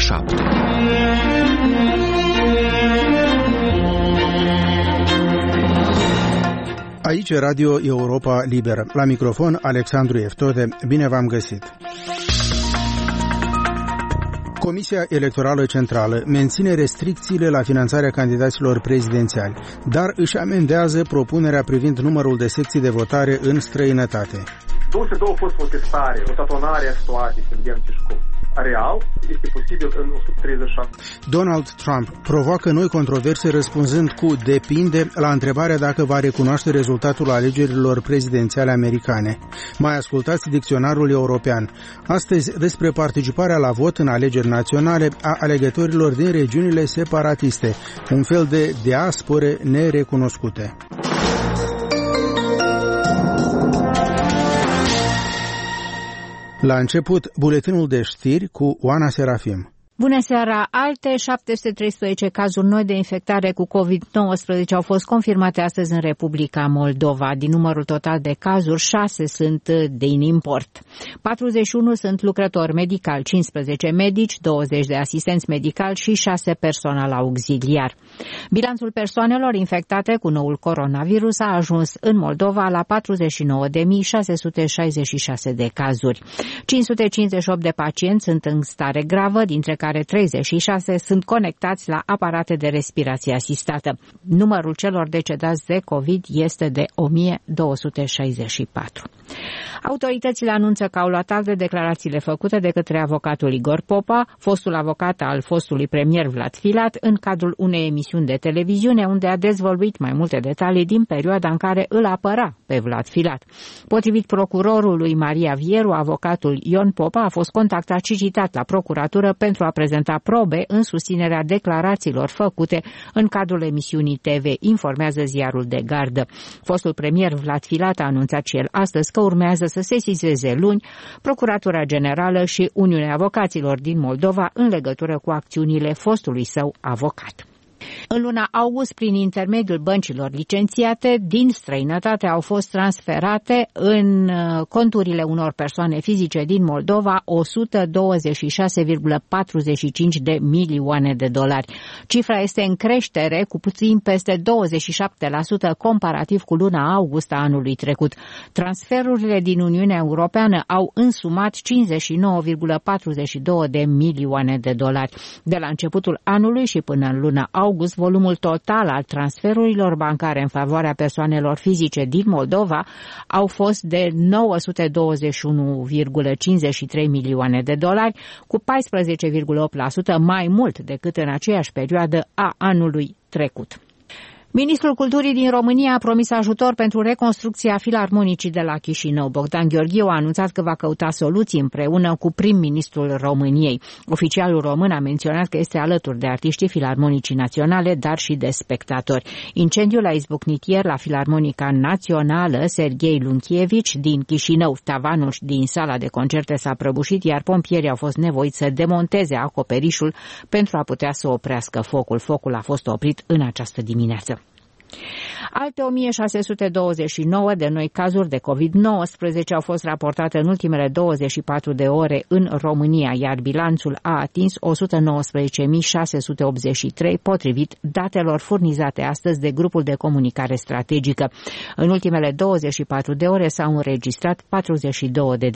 7. Aici Radio Europa Liberă. La microfon Alexandru Eftode. Bine v-am găsit. Comisia Electorală Centrală menține restricțiile la finanțarea candidaților prezidențiali, dar își amendează propunerea privind numărul de secții de votare în străinătate. 202 a fost o testare, o tatonare a situației, să vedem ce școm. Real, este posibil în 137. Donald Trump provoacă noi controverse răspunzând cu depinde la întrebarea dacă va recunoaște rezultatul alegerilor prezidențiale americane. Mai ascultați dicționarul european. Astăzi despre participarea la vot în alegeri naționale a alegătorilor din regiunile separatiste, un fel de diaspore nerecunoscute. La început, buletinul de știri cu Oana Serafim. Bună seara! Alte 713 cazuri noi de infectare cu COVID-19 au fost confirmate astăzi în Republica Moldova. Din numărul total de cazuri, 6 sunt din import. 41 sunt lucrători medicali, 15 medici, 20 de asistenți medicali și 6 personal auxiliar. Bilanțul persoanelor infectate cu noul coronavirus a ajuns în Moldova la 49.666 de cazuri. 558 de pacienți sunt în stare gravă, dintre care 36 sunt conectați la aparate de respirație asistată. Numărul celor decedați de COVID este de 1264. Autoritățile anunță că au luat act de declarațiile făcute de către avocatul Igor Popa, fostul avocat al fostului premier Vlad Filat, în cadrul unei emisiuni de televiziune unde a dezvăluit mai multe detalii din perioada în care îl apăra pe Vlad Filat. Potrivit procurorului Maria Vieru, avocatul Ion Popa a fost contactat și citat la procuratură pentru a prezenta probe în susținerea declarațiilor făcute în cadrul emisiunii TV, informează ziarul de gardă. Fostul premier Vlad Filat a anunțat și el astăzi că urmează să sesizeze luni Procuratura Generală și Uniunea Avocaților din Moldova în legătură cu acțiunile fostului său avocat. În luna august, prin intermediul băncilor licențiate din străinătate, au fost transferate în conturile unor persoane fizice din Moldova 126,45 de milioane de dolari. Cifra este în creștere cu puțin peste 27% comparativ cu luna august a anului trecut. Transferurile din Uniunea Europeană au însumat 59,42 de milioane de dolari. De la începutul anului și până în luna august, volumul total al transferurilor bancare în favoarea persoanelor fizice din Moldova au fost de 921,53 milioane de dolari, cu 14,8% mai mult decât în aceeași perioadă a anului trecut. Ministrul Culturii din România a promis ajutor pentru reconstrucția filarmonicii de la Chișinău. Bogdan Gheorghiu a anunțat că va căuta soluții împreună cu prim-ministrul României. Oficialul român a menționat că este alături de artiștii filarmonicii naționale, dar și de spectatori. Incendiul a izbucnit ieri la Filarmonica Națională Serghei Lunchievici din Chișinău. Tavanul din sala de concerte s-a prăbușit, iar pompierii au fost nevoiți să demonteze acoperișul pentru a putea să oprească focul. Focul a fost oprit în această dimineață. Alte 1629 de noi cazuri de COVID-19 au fost raportate în ultimele 24 de ore în România, iar bilanțul a atins 119.683 potrivit datelor furnizate astăzi de grupul de comunicare strategică. În ultimele 24 de ore s-au înregistrat 42 de